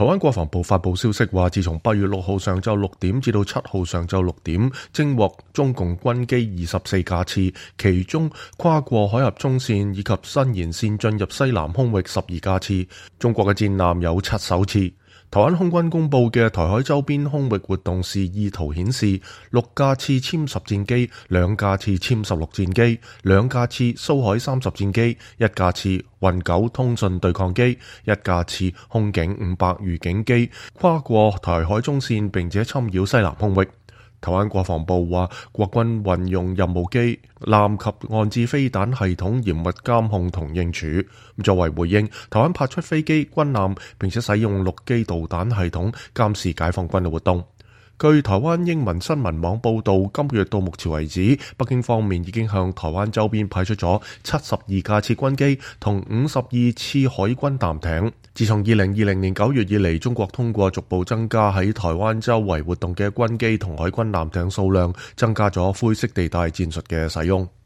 台灣國防部發布消息話，自從8月6號上晝6點至到7號上晝6點，偵獲中共軍機24架次，其中跨過海峽中線以及新延線進入西南空域12架次，中國嘅戰艦有7艘次。台灣空軍公佈嘅台海周邊空域活動示意圖顯示，6架次殲10戰機、2架次殲16戰機、2架次蘇海30戰機、1架次運9通訊對抗機、1架次空警500預警機跨過台海中線並且侵擾西南空域。台灣國防部話，國軍運用任務機、艦及岸置飛彈系統嚴密監控同應處。作為回應，台灣派出飛機、軍艦，並且使用陸基導彈系統監視解放軍嘅活動。據台灣英文新聞網報導，今個月到目前為止，北京方面已經向台灣周邊派出咗72架次軍機同52次海軍艦艇。自從2020年9月以嚟，中國通過逐步增加喺台灣周圍活動嘅軍機同海軍艦艇數量，增加咗灰色地帶戰術嘅使用。